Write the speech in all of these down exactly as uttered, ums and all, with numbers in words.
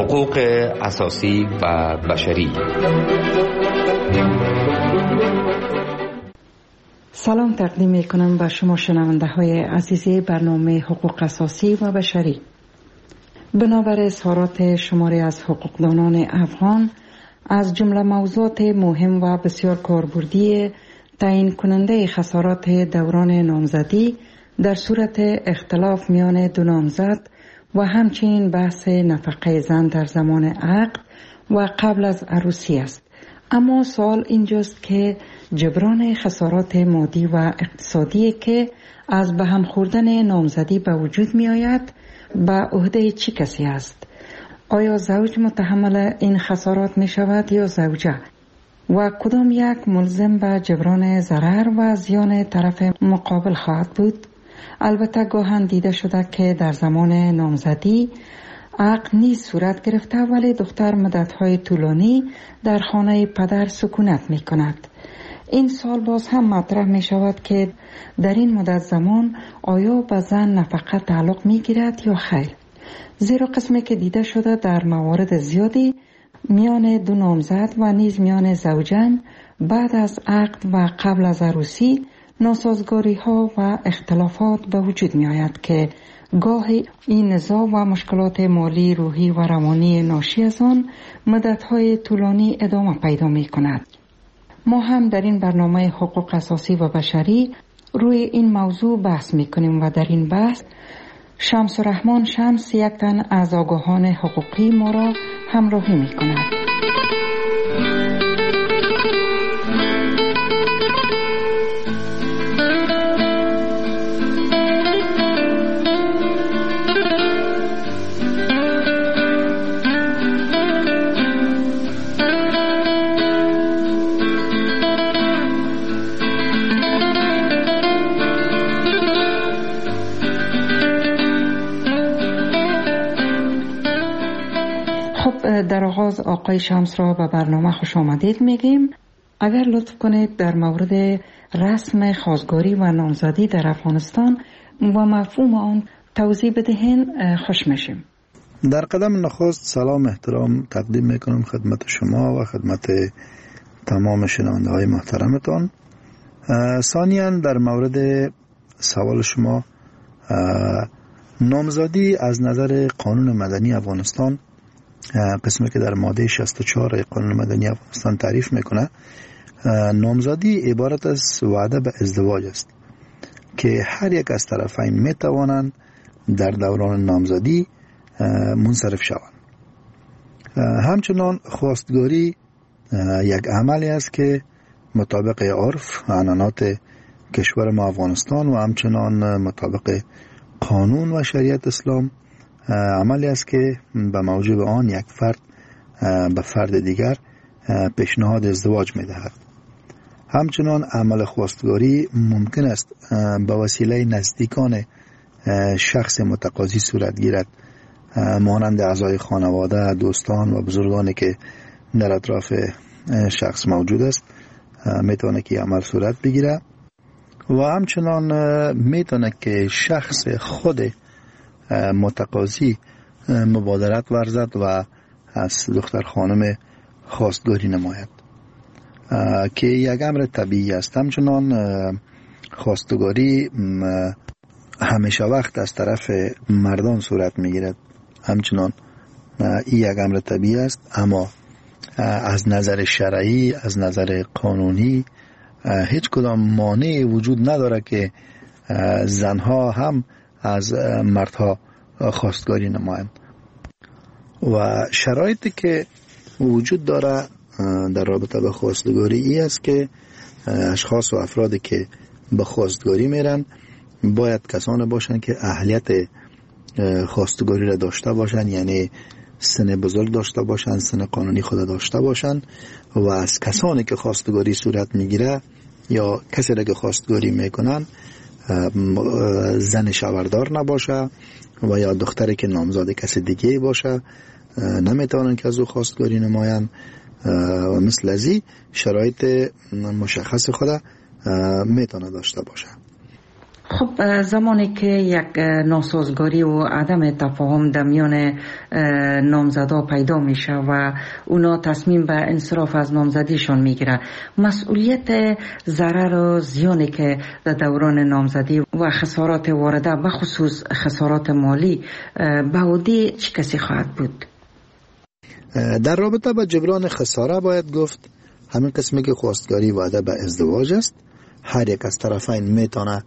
حقوق اساسی و بشری. سلام تقدیم می کنم به شما شنونده های عزیزی برنامه حقوق اساسی و بشری. بنابر اظهارات شماری از حقوقدانان افغان از جمله موضوعات مهم و بسیار کاربردی تعیین کننده خسارات دوران نامزدی در صورت اختلاف میان دو نامزد و همچنین بحث نفقه زن در زمان عقد و قبل از عروسی است. اما سوال اینجاست که جبران خسارات مادی و اقتصادی که از به هم خوردن نامزدی به وجود می آید به عهده چه کسی است؟ آیا زوج متحمل این خسارات می شود یا زوجه؟ و کدام یک ملزم به جبران ضرر و زیان طرف مقابل خواهد بود؟ البته گاهن دیده شده که در زمان نامزدی عقد نیز صورت گرفته ولی دختر مدت‌های طولانی در خانه پدر سکونت می کند. این سال باز هم مطرح می شود که در این مدت زمان آیا به زن نفقه تعلق می گیرد یا خیر؟ زیرا قسمی که دیده شده در موارد زیادی میان دو نامزد و نیز میان زوجین بعد از عقد و قبل از عروسی ناسازگاری ها و اختلافات به وجود می آید که گاهی این نزاع و مشکلات مالی، روحی و روانی ناشی از آن مدت‌های طولانی ادامه پیدا می کند. ما هم در این برنامه حقوق اساسی و بشری روی این موضوع بحث می کنیم و در این بحث شمس الرحمن شمس یک تن از آگاهان حقوقی ما را همراهی می کند. در آغاز آقای شمس را به برنامه خوش آمدید میگیم. اگر لطف کنید در مورد رسم خواستگاری و نامزدی در افغانستان و مفهوم آن توضیح بدهین خوش میشیم. در قدم نخست سلام احترام تقدیم میکنم خدمت شما و خدمت تمام شنونده های محترمتان. ثانیاً در مورد سوال شما، نامزدی از نظر قانون مدنی افغانستان، قسمی که در ماده شصت و چهار قانون مدنی افغانستان تعریف میکنه، نامزدی عبارت از وعده به ازدواج است که هر یک از طرفین میتوانند در دوران نامزدی منصرف شوند. همچنان خواستگاری یک عملی است که مطابق عرف و عنعنات کشور ما افغانستان و همچنان مطابق قانون و شریعت اسلام عملی است که به موجب آن یک فرد به فرد دیگر پیشنهاد ازدواج می دهد. همچنان عمل خواستگاری ممکن است به وسیله نزدیکان شخص متقاضی صورت گیرد، مانند اعضای خانواده، دوستان و بزرگانی که در اطراف شخص موجود است می تواند که عمل صورت بگیرد و همچنان می تواند که شخص خود متقاضی مبادرت ورزد و از دختر خانم خواستگاری نماید که یک امر طبیعی است. همچنان خواستگاری همیشه وقت از طرف مردان صورت میگیرد، همچنان این یک امر طبیعی است، اما از نظر شرعی، از نظر قانونی هیچ کدام مانعی وجود نداره که زنها هم از مردها خواستگاری نمایند. و شرایطی که وجود داره در رابطه با خواستگاری ای است که اشخاص و افرادی که به خواستگاری میرن باید کسانی باشند که اهلیت خواستگاری را داشته باشند، یعنی سن بزرگ داشته باشند، سن قانونی خود داشته باشند و از کسانی که خواستگاری صورت میگیره یا کسی را که خواستگاری میکنن زن شوهردار نباشه و یا دختری که نامزد کسی دیگه باشه نمیتوانن که از او خواستگاری نمایند و مثل ازی شرایط مشخص خود میتونه داشته باشه. خب زمانی که یک ناسازگاری و عدم تفاهم در میان نامزدا پیدا میشه و اونا تصمیم به انصراف از نامزدیشان میگیره، مسئولیت ضرر و زیانی که در دوران نامزدی و خسارات وارده به خصوص خسارات مالی به عهده چه کسی خواهد بود؟ در رابطه با جبران خساره باید گفت همین قسمی که خواستگاری وعده به ازدواج است، هر یک از طرفین میتونه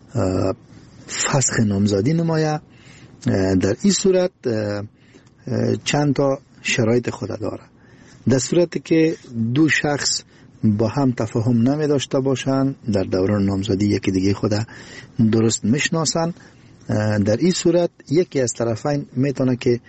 فسخ نامزدی نمایه. در این صورت چند تا شرایط خود داره. در صورتی که دو شخص با هم تفاهم نمی داشته باشند، در دوران نامزدی یکی دیگه خود درست میشناسن، در این صورت یکی از طرفین میتونه که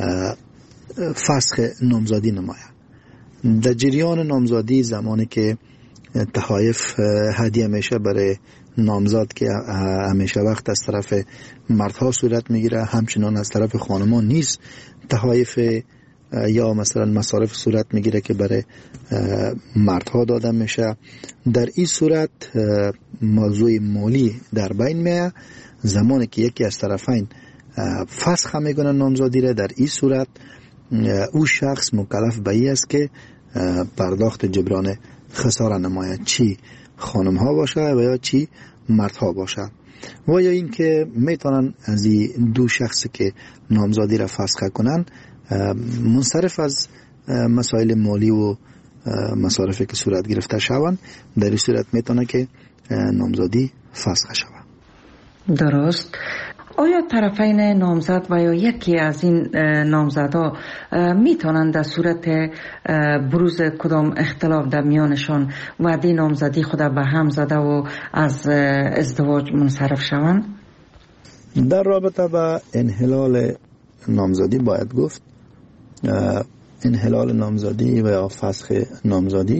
فسخ نامزدی نمایه. در جریان نامزدی زمانی که تحایف هدیه میشه برای نامزد که همیشه وقت از طرف مردها صورت میگیره، همچنان از طرف خانمان نیست تحایف یا مثلا مصارف صورت میگیره که برای مردها داده میشه. در این صورت موضوع مالی در بین میه. زمانی که یکی از طرفین فسخ میکنه نامزدی را، در این صورت او شخص مکلف به این است که پرداخت جبران خساره نماید، چی خانم ها باشه و یا چی مردها باشه. و یا این که میتونن از این دو شخصی که نامزدی را فسخ کنن منصرف از مسائل مالی و مصارفی که صورت گرفته شوند، در این صورت میتونه که نامزدی فسخ شود. درست. آیا طرفین نامزد و یا یکی از این نامزدها میتونند در صورت بروز کدام اختلاف در میانشان وعده نامزدی خود به هم زده و از ازدواج منصرف شوند؟ در رابطه با انحلال نامزدی باید گفت انحلال نامزدی و یا فسخ نامزدی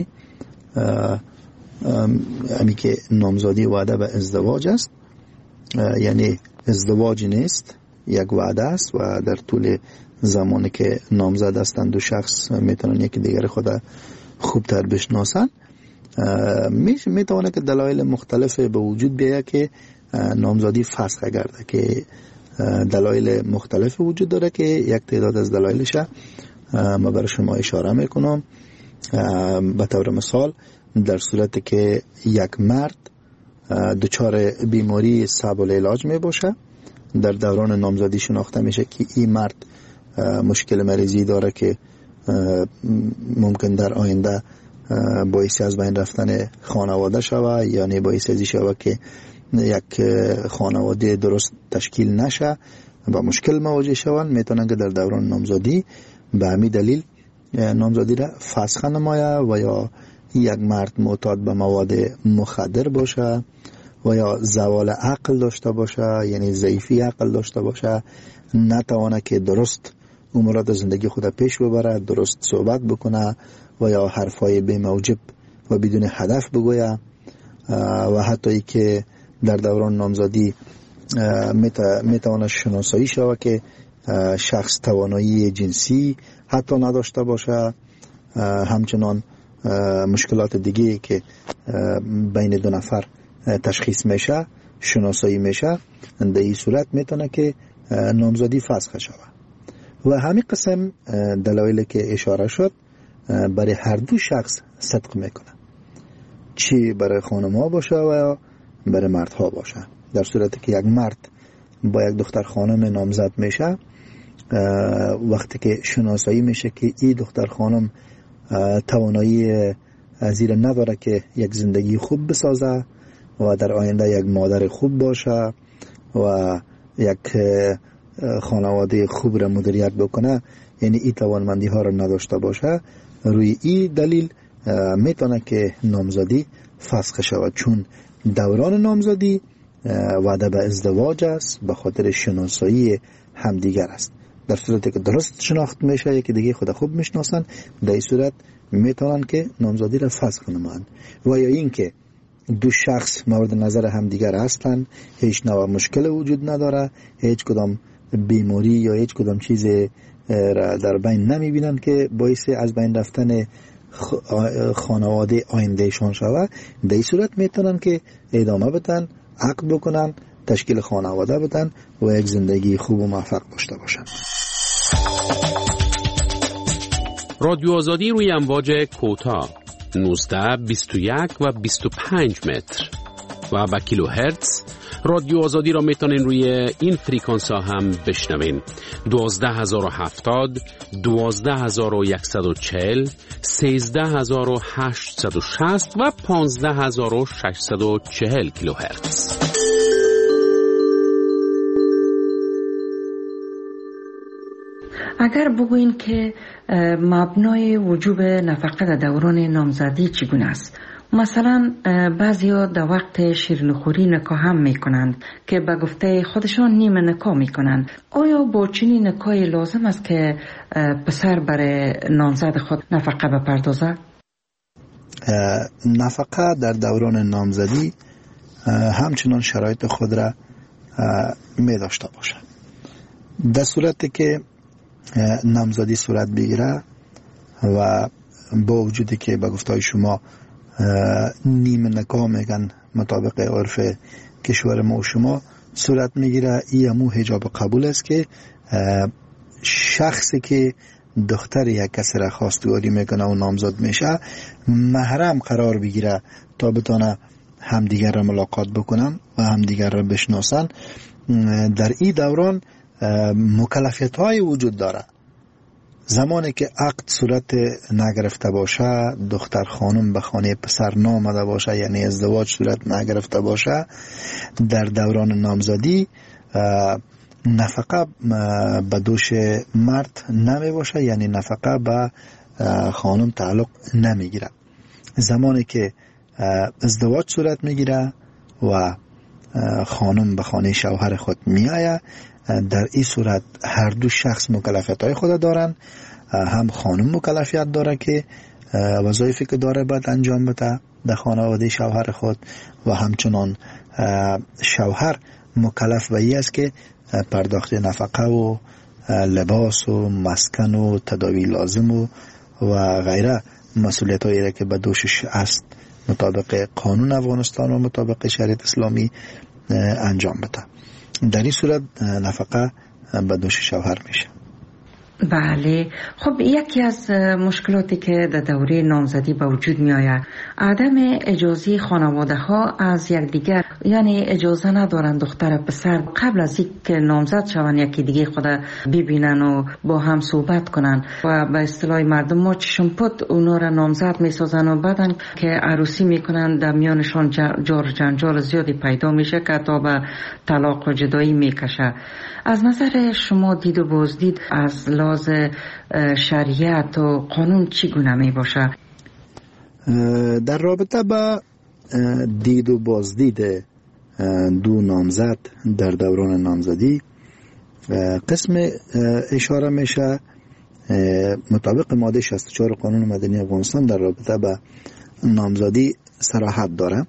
امی که نامزدی وعده به ازدواج است، یعنی ازدواج نیست، یک وعده است و در طول زمانی که نامزد هستند دو شخص میتونن یکی دیگر خود خوبتر بشناسن. میتونه که دلایل مختلف به وجود بیاید که نامزدی فسخ گرده، که دلایل مختلف وجود داره که یک تعداد از دلایلش ما برای شما اشاره میکنم. به طور مثال در صورتی که یک مرد دچار بیماری صعب العلاج می باشه، در دوران نامزدی شناخته میشه که این مرد مشکل مریضی داره که ممکن در آینده باعث از بین رفتن خانواده شوه، یعنی باعث ازی شوه که یک خانواده درست تشکیل نشه و مشکل مواجه شوند، میتونن که در دوران نامزدی به همین دلیل نامزدی را فسخ نمایه. و یا یک مرد معتاد به مواد مخدر باشه و یا زوال عقل داشته باشه، یعنی ضعیفی عقل داشته باشه، نتوانه که درست امورات زندگی خود پیش ببره، درست صحبت بکنه و یا حرفای بی موجب و بدون هدف بگویه، و حتی ای که در دوران نامزدی میتوانه شناسایی شوه که شخص توانایی جنسی حتی نداشته باشه، همچنان مشکلات دیگه که بین دو نفر تشخیص میشه شناسایی میشه، در این صورت میتونه که نامزدی فسخ شود. و همین قسم دلایلی که اشاره شد برای هر دو شخص صدق میکنه، چی برای خانم‌ها باشه و یا برای مردها باشه. در صورتی که یک مرد با یک دختر خانم نامزد میشه، وقتی که شناسایی میشه که این دختر خانم توانایی زیر نداره که یک زندگی خوب بسازه و در آینده یک مادر خوب باشه و یک خانواده خوب را مدیریت بکنه، یعنی این توانمندی ها را نداشته باشه، روی این دلیل میتونه که نامزدی فسخ شود، چون دوران نامزدی وعده به ازدواج است، به خاطر شناسایی همدیگر است. در صورتی که درست شناخت میشه، یکی دیگه خود خوب میشناسن، در این صورت میتونن که نامزدی را فسخ نمایند. و یا این که دو شخص مورد نظر همدیگر هستند، هیچ نوع مشکل وجود نداره، هیچ کدام بیماری یا هیچ کدام چیز را در بین نمیبینن که باعث از بین رفتن خانواده آیندهشان شود، در این صورت میتونن که ادامه بدن، عقد بکنن تشکیل خانواده بدن و یک زندگی خوب و موفق داشته باشن. رادیو آزادی روی امواج کوتاه نوزده، بیست و یک و بیست و پنج متر و با کیلو هرتز. رادیو آزادی را میتونین روی این فریکانس ها هم بشنوین: دوازده هزار و هفتاد، دوازده هزار و صد و چهل، سیزده هزار و هشتصد و شصت و پانزده هزار و ششصد و چهل کیلو هرتز. اگر بگوین که مبنای وجوب نفقه در دوران نامزدی چگونه است؟ مثلا بعضیا در وقت شیرینیخوری نکاح هم میکنند که به گفته خودشان نیمه نکاح میکنند. آیا با چنین نکاحی لازم است که پسر برای نامزد خود نفقه بپردازه؟ نفقه در دوران نامزدی همچنان شرایط خود را می داشته باشه. در صورتی که نامزدی صورت بگیره و با وجودی که به گفته شما نیمه نکاح میگن مطابق عرف کشور ما و شما صورت میگیره، این همون حجاب قبول است که شخصی که دختر یک کسی را خواستگاری میکنه و نامزد میشه محرم قرار بگیره تا بتونه همدیگر را ملاقات بکنن و همدیگر را بشناسن. در این دوران مکلفیت های وجود داره. زمانی که عقد صورت نگرفته باشه، دختر خانم به خانه پسر نامده باشه، یعنی ازدواج صورت نگرفته باشه، در دوران نامزدی نفقه به دوش مرد نمی باشه، یعنی نفقه به خانم تعلق نمیگیره. زمانی که ازدواج صورت میگیره و خانم به خانه شوهر خود میآید، در این صورت هر دو شخص مکلفیت های خود دارن. هم خانم مکلفیت داره که وظایفی که داره باید انجام بده در خانواده شوهر خود و همچنان شوهر مکلف به این است که پرداخت نفقه و لباس و مسکن و تداوی لازم و, و غیره مسئولیت هایی را که به دوشش است مطابق قانون افغانستان و مطابق شریعت اسلامی انجام بده. در این صورت نفقه به دوش شوهر میشه. بله. خب یکی از مشکلاتی که در دوره نامزدی به وجود می آید عدم اجازه خانواده ها از یکدیگر، یعنی اجازه ندارن دختر پسر قبل از اینکه نامزد شوند یکی دیگه خود ببینن و با هم صحبت کنن و به اصطلاح مردم ما چشم پد اونا را نامزد می سازن و بعدن که عروسی میکنن در میانشان جار جنجال زیادی پیدا میشه که تا به طلاق و جدایی میکشه. از نظر شما دید و بازدید از لحاظ شریعت و قانون چگونه می باشه؟ در رابطه با دید و بازدید دو نامزد در دوران نامزدی قسم اشاره میشه مطابق ماده شصت و چهار قانون مدنی افغانستان در رابطه با نامزدی صراحت داره،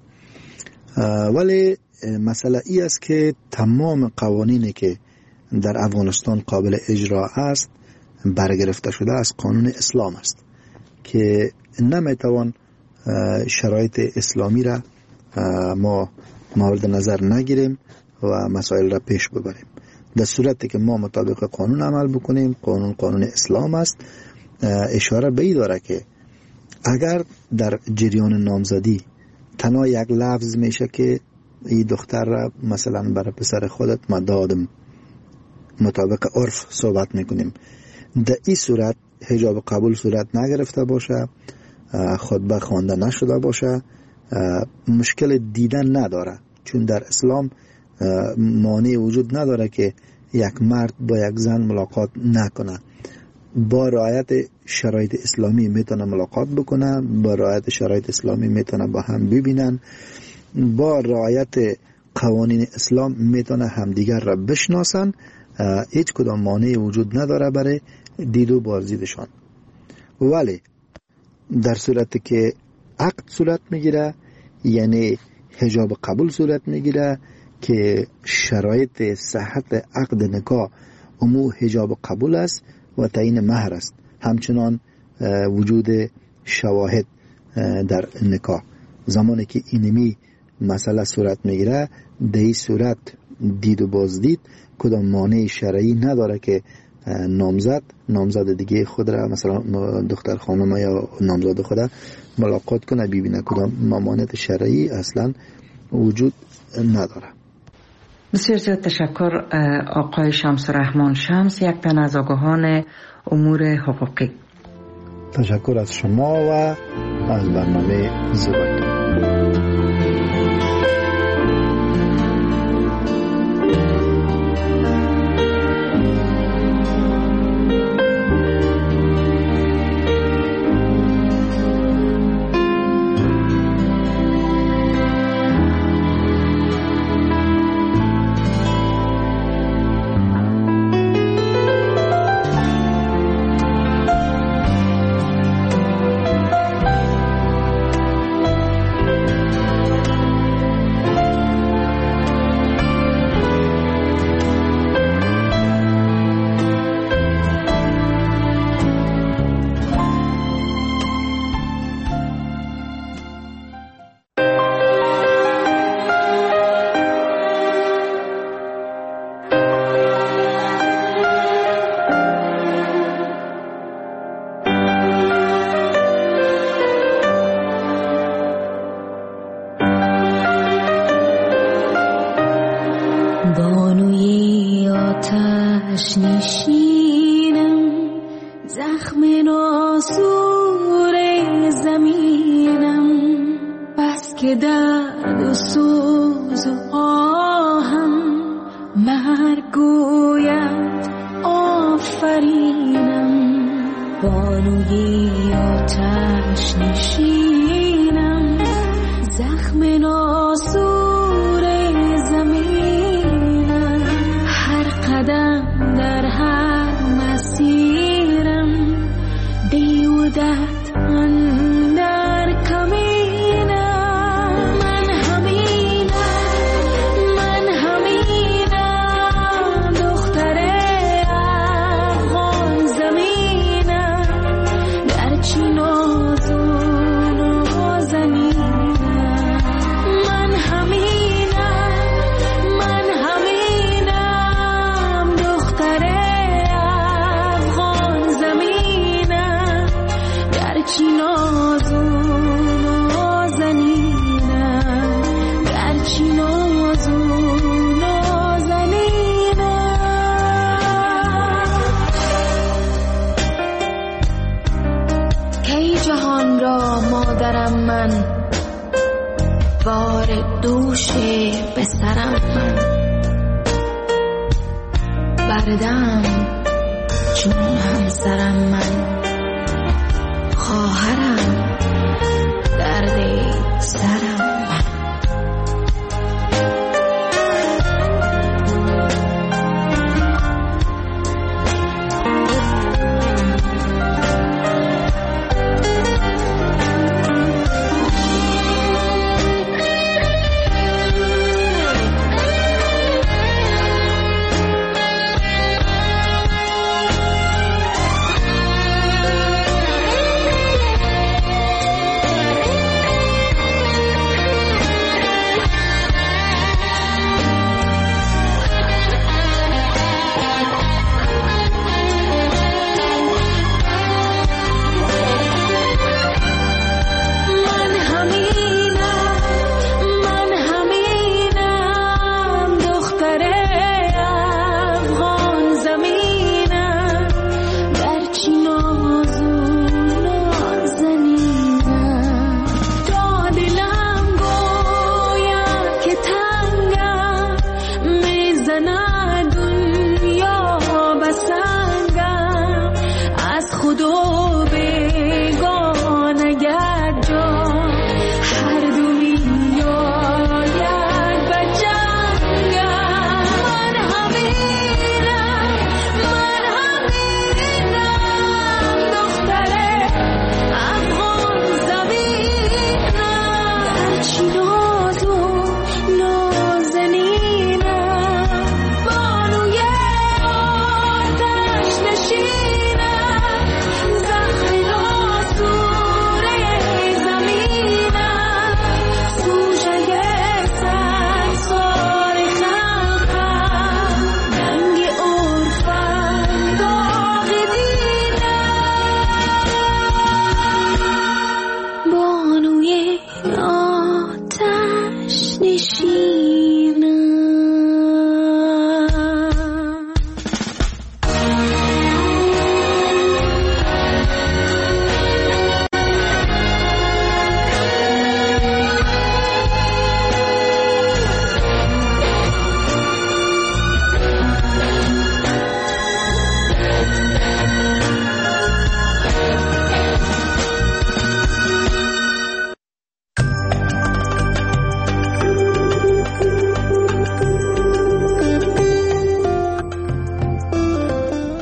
ولی مسئله ای است که تمام قوانینی که در افغانستان قابل اجرا است برگرفته شده از قانون اسلام است که نمیتوان شرایط اسلامی را ما مورد نظر نگیریم و مسائل را پیش ببریم. در صورتی که ما مطابق قانون عمل بکنیم، قانون قانون اسلام است، اشاره به این داره که اگر در جریان نامزدی تنها یک لفظ میشه که این دختر را مثلا برای پسر خودت ما دادم، مطابق عرف صحبت میکنیم، در این صورت حجاب قبول صورت نگرفته باشه، خطبه خوانده نشده باشه، مشکل دیدن نداره، چون در اسلام مانع وجود نداره که یک مرد با یک زن ملاقات نکنه. با رعایت شرایط اسلامی میتونه ملاقات بکنه، با رعایت شرایط اسلامی میتونه با هم ببینن، با رعایت قوانین اسلام میتونه همدیگر را بشناسن. هیچ کدام مانع وجود نداره برای دید و بازدیدشان. ولی در صورتی که عقد صورت میگیره، یعنی حجاب قبول صورت میگیره که شرایط صحت عقد نکاح امو حجاب قبول است و تعیین مهر است، همچنان وجود شواهد در نکاح. زمانی که اینمی مسئله صورت میگیره، در این صورت دید و بازدید کدام مانع شرعی نداره که نامزد نامزد دیگه خود را مثلا دختر خانم یا نامزد خود ملاقات کنه ببینه. کدام ممانعت شرعی اصلا وجود نداره. بسیار زیاد تشکر آقای شمس الرحمن شمس، یک تن از آگاهان امور حقوقی. تشکر از شما و از برنامه زیبایتون.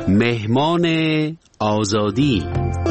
مهمان آزادی.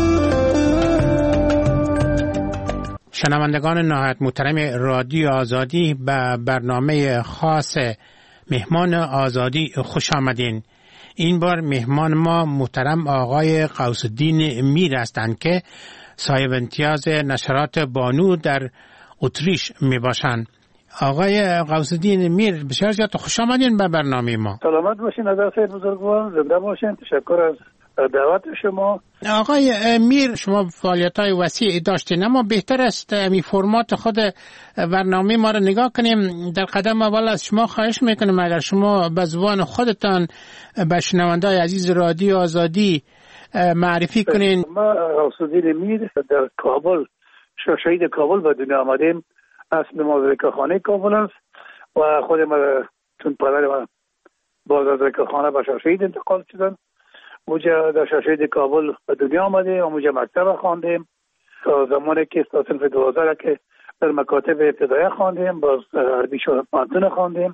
شنوندگان نهایت محترم رادیو آزادی به برنامه خاص مهمان آزادی خوش آمدین. این بار مهمان ما محترم آقای غوث الدین میر هستند که صاحب امتیاز نشرات بانو در اتریش می باشند. آقای غوث الدین میر بسیار زیاد خوش آمدین به برنامه ما. سلامت باشین از خیر بزرگوار، زنده باشین. تشکر از دعوت شما. آقای میر، شما فعالیت‌های وسیع داشتین، اما بهتر است می فرمات خود برنامه ما رو نگاه کنیم. در قدم اول از شما خواهش میکنیم اگر شما به زبان خودتان به شنونده‌های عزیز رادیو آزادی معرفی کنین. ما غوث الدین میر در کابل، شهید کابل به دنیا آمدیم. اصل ما زکاخانه کابل است و خود ما چون پدر ما باز از زکاخانه به شهید انتقال شدن. موجه در شهید کابل به دنیا آمدیم و موجه مکتب خواندیم تا زمانی که تا صنف دوازده که در مکاتب ابتدایی خواندیم، باز عربی شد پانتون خواندیم.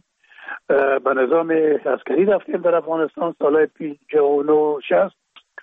به نظام عسکری رفتیم در افغانستان سال پنجاه و نه شصت.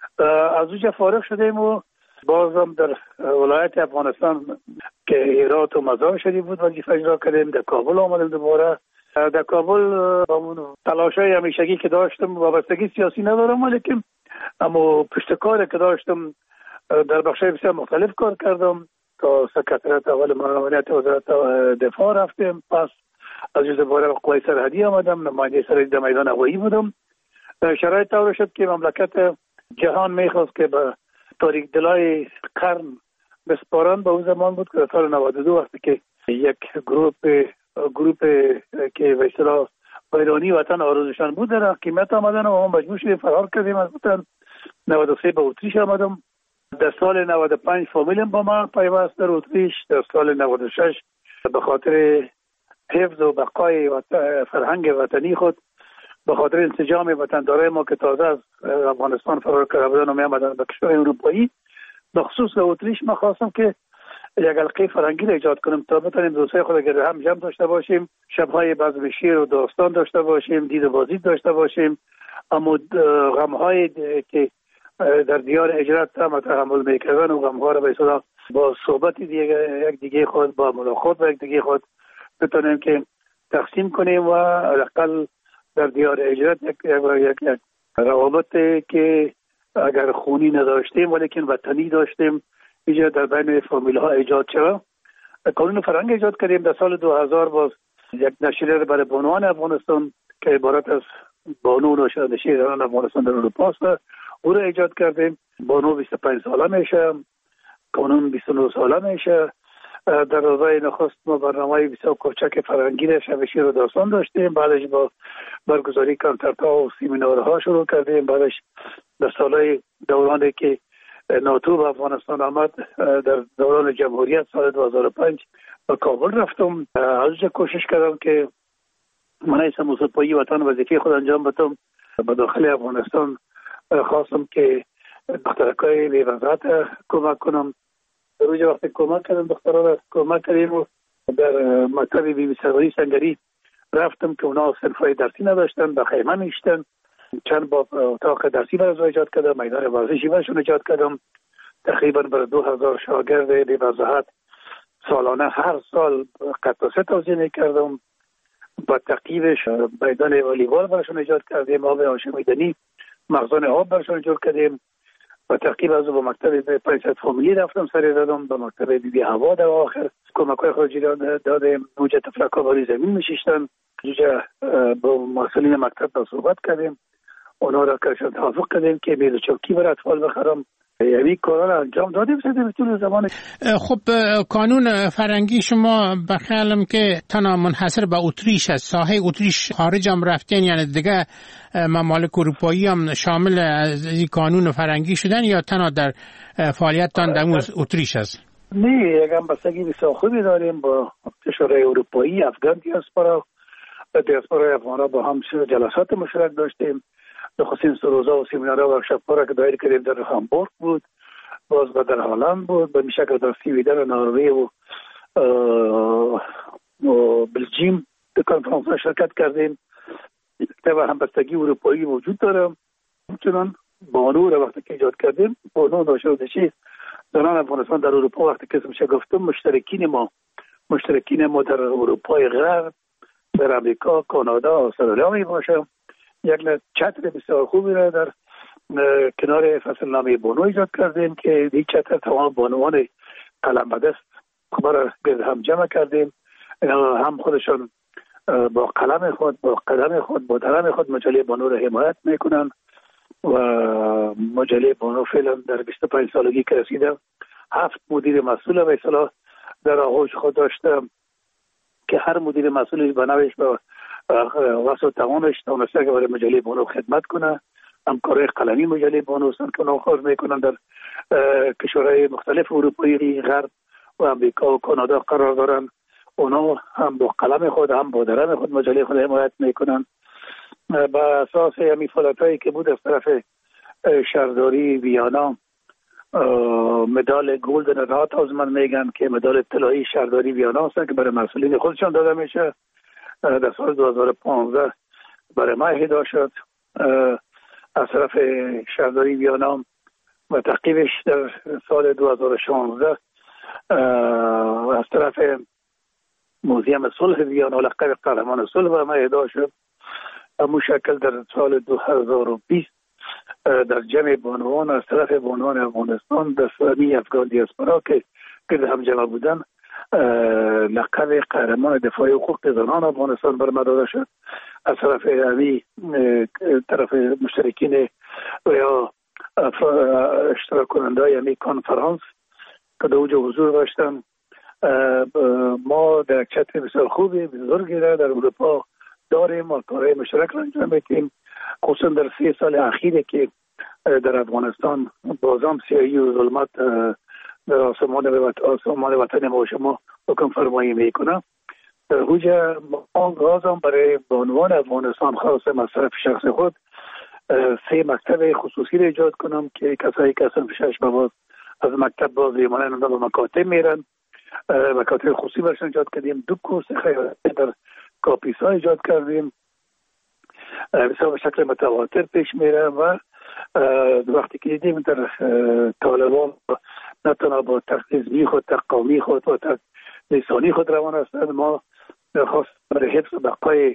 از اونجا فارغ شدیم و بازم در ولایت افغانستان که هرات و مزار شریف بود وظیفه اجرا کردیم. در کابل آمدیم دوباره. در کابل با اون تلاشای همیشگی که داشتم، وابستگی سیاسی ندارم ولیکن اما پشتکاری که داشتم در بخشای بسیار مختلف کار کردم. تا سکرتریات اول معاونت وزارت دفاع رفتیم، پس از جز دوباره قوای سرحدی آمدم، نماینده سرحدی در میدان هوایی بودم. شرایط طور شد که مملکت جهان میخواست که به تاریک دلای قرن بسپارن. به اون زمان بود که سال نود و دو وقتی که یک گروپ گروپ که به اصطلاح بیرونی وطن آرزوشان بود در حکومت آمدن و ما مجبور شدیم فرار کردیم از وطن. نود و سه به اتریش آمدم. در سال نود و پنج فامیلم با ما پیوست در اتریش. در سال نود و شش به خاطر حفظ و بقای فرهنگ وطنی خود، به خاطر انسجام وطندارای ما که تازه از افغانستان فرار کرده بودن و می آمدن به کشور اروپایی، به خصوص در اتریش ما خواستم که یک حلقه فرهنگی را ایجاد کنیم تا بتونیم دوستای خود گرد هم جمع داشته باشیم، شب‌های بزم شعر و داستان داشته باشیم، دید و بازدید داشته باشیم. اما غم‌های که در دیار هجرت هم تحمل می‌کردن و غم‌ها را به اصطلاح با صحبت دیگه یک دیگه خود، با ملاقات با یک دیگه خود بتونیم که تقسیم کنیم و حداقل در دیار هجرت یک یک یک روابط که اگر خونی نداشتیم ولیکن وطنی داشتیم اینجا در بین فامیل ها ایجاد شد. قانون فرهنگ ایجاد کردیم. در سال دو هزار باز یک نشریه برای بانوان افغانستان که عبارت از بانو و شیران افغانستان در اروپا است او را ایجاد کردیم. بانو بیست و پنج ساله میشه، قانون بیست و نه ساله میشه. در روزهای نخست ما برنامه بسیار کوچک فرهنگی را شب شعر و داستان داشتیم. بعدش با برگزاری کنسرت‌ها و سمینارها شروع کردیم. بعدش در سالهای دورانی که ناتو به افغانستان آمد در دوران جمهوریت سال دو هزار و پنج به کابل رفتم. از کوشش کردم که من ایسا موسیقی وطن وظیفه خود انجام بدم. به داخل افغانستان خواستم که دخترکای بی‌وضعیت کمک کنم. در روی وقت کمک کردم دخترها را کمک کردیم و در مکتب بی بی سروری سنگری رفتم که اونا صنفای درسی نداشتن، به خیمه میشتن. چند با اتاق درسی برای ایجاد کردم، میدان ورزشی برشون ایجاد کردم. تقریبا برای دو هزار شاگرد بی وضاحت سالانه هر سال قطعه توزیع میکردم. با تقییدش میدان والیبال برشون ایجاد کردیم، آب آشامیدنی، مخزن آب برشون ایجاد کردیم. با تقیید از با مکتب پریست فامیلی رفتم سری دادم، با مکتب بی بی هوا در آخر کمک‌های خارجی دادیم. اونجا تفلک‌ها باری زمین میشیشتن. اونجا با مسئولین مکتب با صحبت کردیم، اونا را کارشان توافق کردیم که میز چوکی برای اطفال بخرم. یعنی کارا را انجام دادیم سیده طول زمان. خب قانون فرهنگی شما بخیالم که تنها منحصر به اتریش است. ساحه اتریش خارج هم رفتین، یعنی دیگه ممالک اروپایی هم شامل از این قانون فرهنگی شدن یا تنها در فعالیتتان در اتریش است؟ نه، یک همبستگی بسیار خوبی داریم با کشورهای اروپایی. افغان دیاسپورا و دیاسپورای افغان‌ها با هم جلسات مشترک داشتیم. نخستین سروزا و سمینارها و ورکشاپ‌ها را که دایر کردیم در هامبورگ بود، باز در هلند بود، به شکل در سوئدن و نروژ و و بلژیم در کنفرانس‌ها شرکت کردیم. طبعا همبستگی اروپایی وجود داره. همچنان بانو را وقتی که ایجاد کردیم، بانو ناشود چیست؟ زنان افغانستان در اروپا وقتی که اسمش گفتم مشترکین ما مشترکین ما در اروپای غرب، در امریکا، کانادا، استرالیا می باشه. یک چتر بسیار خوبی را در کنار فصل نامه بانو ایجاد کردیم که این چتر تمام بانوان قلم به دست خبر گرد هم جمع کردیم. هم خودشان با قلم خود، با قدم خود، با درم خود مجله بانو را حمایت میکنن و مجله بانو فعلا در بیست و پنج سالگی که رسیده هفت مدیر مسئول و اصلاح در آغوش خود داشته که هر مدیر مسئولی به نوش به واسه تمامش تونسته که برای مجله بانو خدمت کنه. همکارای قلمی مجله بانو هستند که ناخوار میکنن در کشورهای مختلف اروپایی غرب و امریکا و کانادا قرار دارن. اونا هم با قلم خود هم با درم خود مجله خود حمایت میکنن. به اساس همین فعالیتایی که بود از طرف شهرداری ویانا مدال گلدن راتهاوزمن میگن که مدال طلایی شهرداری ویانا هست که برای مسئولین خودشان داده میشه. در سال دو هزار و پانزده برای ما اهدا شد از طرف شهرداری ویانا و تعقیبش در سال دو هزار و شانزده از طرف موزیم صلح ویانا لقب قهرمان صلح برای ما اهدا شد. همون شکل در سال دو هزار و بیست در جمع بانوان از طرف بانوان افغانستان در سامی افغان دیاسپورا که گرد هم جمع بودن لقب قهرمان دفاع حقوق زنان افغانستان بر ما داده شد. از طرف امی طرف مشترکین و یا اشتراک کننده یعنی کنفرانس که در اوج حضور داشتن. ما در چتر بسیار خوبی بزرگی را در اروپا داریم و کارهای مشترک را انجام میدیم، خصوصا در سه سال اخیره که در افغانستان بازم سیاهی و ظلمت در آسمان آسمان وطن ما و شما حکم فرمایی میکنه. در اوج ما گازم برای بانوان افغانستان خاص مصرف شخص خود سه مکتب خصوصی را ایجاد کنم که کسایی که اصلا شش باز از مکتب باز ریمانه به مکاتب میرن. مکاتب خصوصی برشن ایجاد کردیم. دو کورس خیاطی در کاپیسا ایجاد کردیم بسیار به شکل متواتر پیش میره و وقتی که دیدیم در طالبان نه تنها با تخصیصی خود، تقامی خود و لسانی خود روان هستند، ما خاص برای حفظ بقای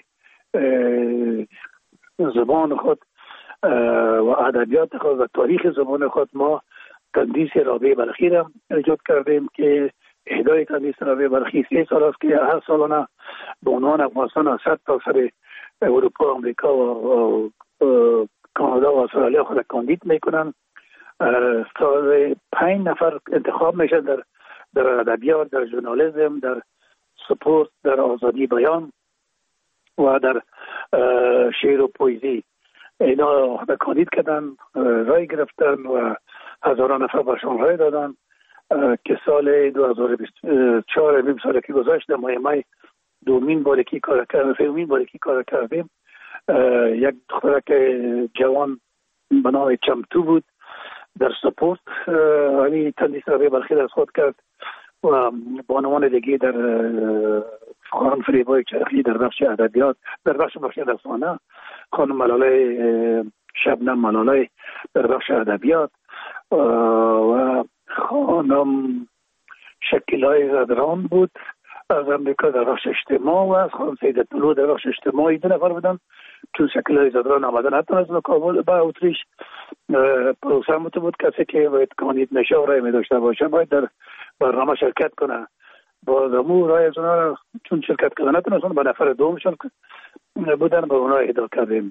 زبان خود و ادبیات خود و تاریخ زبان خود ما تندیس رابعه بلخی را ایجاد کردیم که اهدای تندیس رابعه بلخی سه سال است که هر سالانه به عنوان افغانستان از صد تا سر اروپا، امریکا و کانادا و استرالیا خود کاندید میکنن. سال پنج نفر انتخاب میشن در در ادبیات، در ژورنالیسم، در سپورت، در آزادی بیان و در شعر و پویزی. اینا خود کاندید کردن، رای گرفتن و هزاران نفر برشان رای دادن که سال دو هزار و بیست و چهار نیم سال که گذشت در ماه می دومین بارکی کار کردیم، سومین بارکی کار کردیم. یک دخترک جوان به نام چمتو بود در سپورت همین تندیس رابعه بلخی از خود کرد و بانوان دیگه در خانم فریبای چرخی در بخش ادبیات، در بخش بخش رسانه خانم ملاله شبنم ملاله در بخش ادبیات و خانم شکلای زدران بود از امریکا در بخش اجتماع و از خانم سیده طلوع در بخش اجتماعی دو نفر بودن. چون شکلای زدران آمدن حتی از کابل به اتریش پروسه همونطور بود کسی که باید کاندید نشه و رای می داشته باشه باید در برنامه شرکت کنه. با دمو رای از اونا چون شرکت کردن نتونستن به نفر دومشون بودن به اونا اهدا کردیم.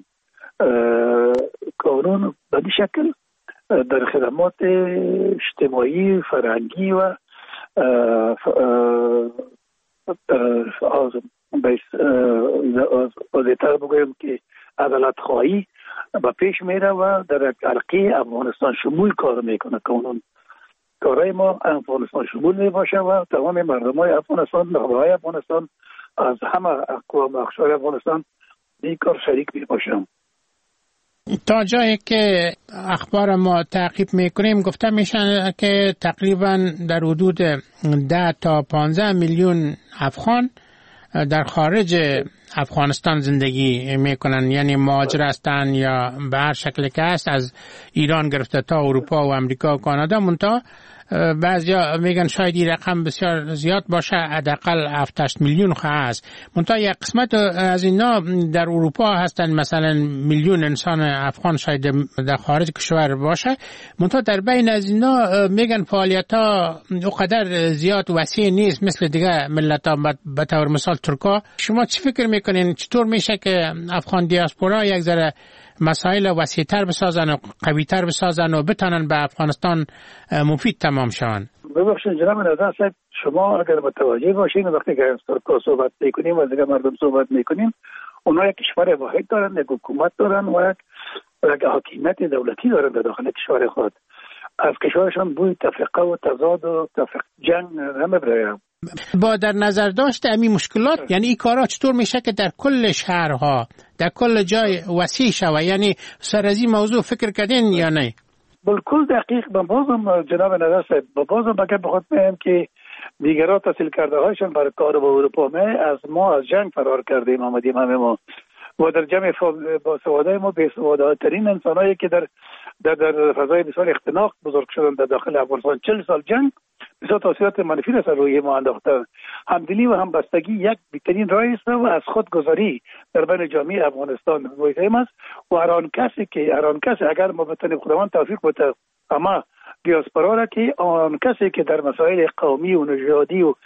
کانون به این شکل در خدمات اجتماعی، فرهنگی و بازیتر بگویم که عدالت خواهی به پیش میره و در حلقه افغانستان شمول کار میکنه. کانون کارهای ما افغانستان شمول میباشه و تمام مردم های افغانستان، نخبه های افغانستان از همه اقوام و اقشار افغانستان این کار شریک میباشن. تا جایی که اخبار ما تعقیب میکنیم گفته میشن که تقریبا در حدود ده تا پانزده میلیون افغان در خارج افغانستان زندگی میکنن، یعنی مهاجر هستن یا به هر شکل که است، از ایران گرفته تا اروپا و امریکا و کانادا. منتها بعضیا میگن شاید این رقم بسیار زیاد باشه، حداقل هفت هشت میلیون هست. منتها یک قسمت از اینا در اروپا هستن، مثلا میلیون انسان افغان شاید در خارج کشور باشه. منتها در بین از اینا میگن فعالیت ها اونقدر زیاد وسیع نیست مثل دیگه ملت ها، به طور مثال ترکا. شما چی فکر میکنین چطور میشه که افغان دیاسپورا یک ذره مسائل وسیع‌تر بسازن و قوی‌تر بسازن و بتونن به افغانستان مفید تمام شون؟ ببخشید جناب نظر صاحب، شما اگر متوجه باشین وقتی که از ترکا صحبت میکنیم و از دیگه مردم صحبت میکنیم، اونا یک کشور واحد دارن، یک حکومت دارن و یک حاکمیت دولتی دارن در داخل کشور خود. از کشورشان بوی تفرقه و تضاد و تفرقه جنگ نمیبره. با در نظر داشت امی مشکلات، یعنی این کارا چطور میشه که در کل شهرها در کل جای وسیع شوه؟ یعنی سر از این موضوع فکر کردین یا نه؟ بالکل دقیق. با بازم جناب نظر صاحب، با بازم بگه بخواد بهم که دیگرها تحصیل کرده هایشان برای کار با اروپا می از ما از جنگ فرار کردیم آمدیم همه ما و در جمع با سواده ما به سواده ترین انسانایی که در در, در فضای بسیار اختناق بزرگ شدن در داخل افغانستان. چهل سال جنگ بسیار تاثیرات منفی را روی ما انداخته. همدلی و همبستگی یک بهترین راه است و از خودگذاری در بین جامعه افغانستان مهم است و هر آن کسی که هر آن کسی اگر ما بتونیم خداوند توفیق بده اما دیاسپورا را که آن کسی که در مسائل قومی و نژادی و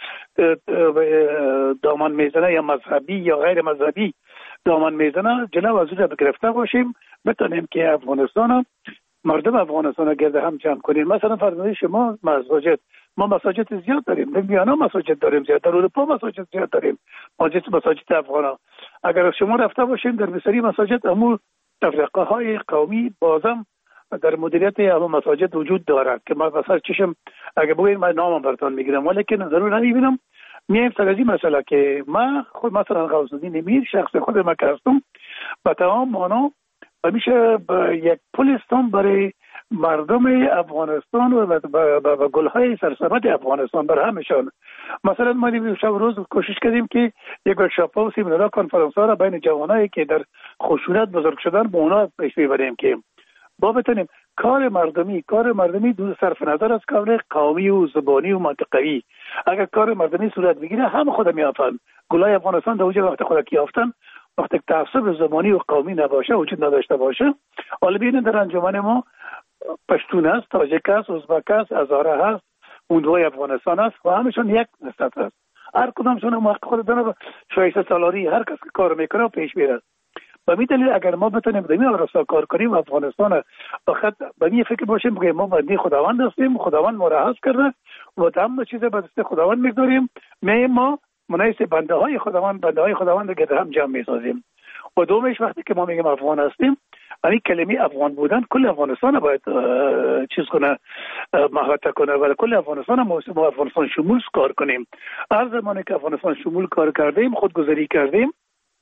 دامن میزنه یا مذهبی یا غیر مذهبی دامن میزنه جلو از اون گرفته باشیم، بتونیم که افغانستان مردم افغانستان را گرد هم جمع کنیم. مثلا فرض شما مساجد، ما مساجد زیاد داریم، در میانه مساجد داریم زیاد، در اروپا مساجد زیاد داریم، مساجد مساجد افغانا. اگر شما رفته باشیم در بسیاری مساجد امور تفرقه های قومی بازم در مدیریت همه مساجد وجود دارد که ما مثلا چشم اگه بگویم من نامم براتون میگیرم، ولیکن ضرور نمیبینم. میایم سر از این مسئله که من خود مثلا غوث الدین میر شخص خود ما که هستم با تمام مانا و میشه یک پلیستان برای مردم افغانستان و با گلهای سرسبد افغانستان بر همشان. مثلا ما دیگه شب روز کوشش کردیم که یک ورکشاپ و سیمینار کنفرانس ها را بین جوانایی که در خشونت بزرگ شدن به اونا پیش ببریم که با بتونیم کار مردمی کار مردمی دو صرف نظر از کار قومی و زبانی و منطقه‌ای. اگر کار مردمی صورت بگیره هم خود میافن. گلای افغانستان در وجه وقت خود یافتن، وقتی تعصب زبانی و قومی نباشه، وجود نداشته باشه. حالا ببینید در انجمن ما پشتون است، تاجیک است، ازبک است، هزاره هست، اوندوی افغانستان است و همشون یک نسبت است. هر کدامشون موقع خود داره شایسته سالاری هر کس که کار میکنه و پیش میره. و می دلیل اگر ما بتونیم دمی آراستا کار کنیم افغانستان فقط به می فکر باشیم که ما بندی خداوند هستیم، خداوند ما را حفظ کرده و تمام چیز به دست خداوند میگذاریم، می ما مناسب بنده های خداوند بنده های خداوند گرد هم جمع میسازیم. و دومش وقتی که ما میگیم افغان هستیم، یعنی کلمه افغان بودن کل افغانستان باید چیز کنه، محاطه کنه و کل افغانستان ما افغانستان شمول کار کنیم. هر زمانی که افغانستان شمول کار کردیم، خودگذاری کردیم،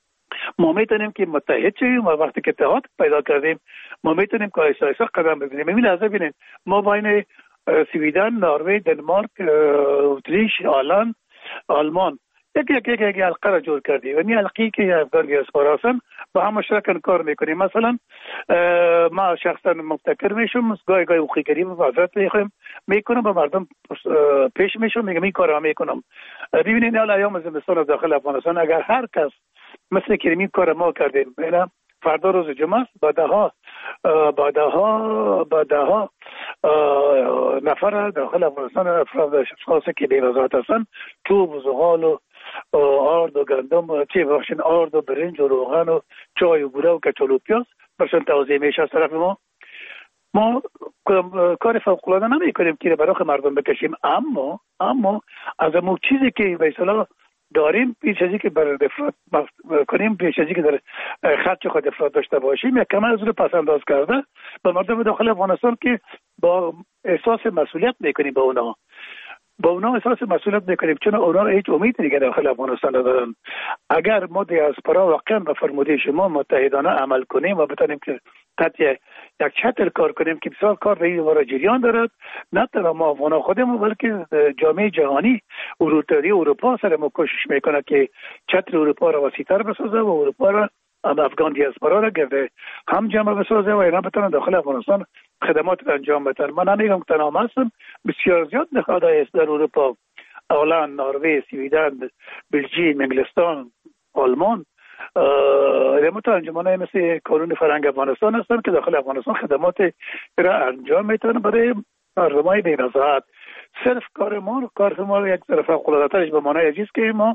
ما میتونیم که متحد شویم و وقتی که اتحاد پیدا کردیم ما میتونیم که ایسا ایسا قدم بزنیم. ببین لحظه ببینید ما بین سویدن، نروژ، دنمارک، اتریش، هلند، آلمان یک یک یک یک حلقه را جور کردیم و این حلقه‌ای که افغان دیاسپورا هستن با هم مشترکاً کار میکنیم. مثلا ما شخصا مبتکر میشم، گاهی گاهی اوخیگری و وزارت میخوایم میکنم با مردم پیش میشم، میگم این کارا میکنم. ببینید حالا ایام زمستان داخل افغانستان اگر هر کس مثل که این کار ما کردیم، اینا فردا روز جمعه بعدها بعدها بعدها نفر داخل افغانستان افراد اشخاصی که به وزارت هستن چوب و زغال و آرد و گندم چه بخشن آرد و برنج و روغن و چای و بوره و کچالو و پیاز برشن توضیح میشه از طرف ما. ما کار فوق‌العاده نمی کنیم که برای مردم بکشیم، اما اما از اون چیزی که به اصطلاح داریم پیش ازی که برای افراد کنیم، پیش ازی که در خرج خود افراد داشته باشیم، یک کمال از رو پس انداز کرده به مردم داخل افغانستان که با احساس مسئولیت میکنیم با اونا با اونا احساس مسئولیت میکنیم، چون اونا هیچ امید دیگه داخل افغانستان ندارن. اگر ما دیاسپورا واقعا به فرموده شما متحدانه عمل کنیم و بتونیم که فقط یک چتر کار کنیم که بسیار کار به این وارا جریان دارد، نه تنها ما افغان خودمون بلکه جامعه جهانی اروپایی اروپا سر ما کوشش میکنه که چتر اروپا را وسیع‌تر بسازه و اروپا را افغان دیاسپورا را گرده هم جمع بسازه و اینا بتونن داخل افغانستان خدمات انجام بدن. من نمیگم که تنها هستم، بسیار زیاد نهادهای است در اروپا، هلند، نروژ، سوئدن، بلژیک، انگلستان، آلمان، رموت انجمن‌های مثل کانون فرهنگ افغانستان هستند که داخل افغانستان خدمات را انجام میتونن برای مردمای بی‌نظارت. صرف کار ما کار ما یک طرف فوق‌العاده‌اش به معنای عزیز که ما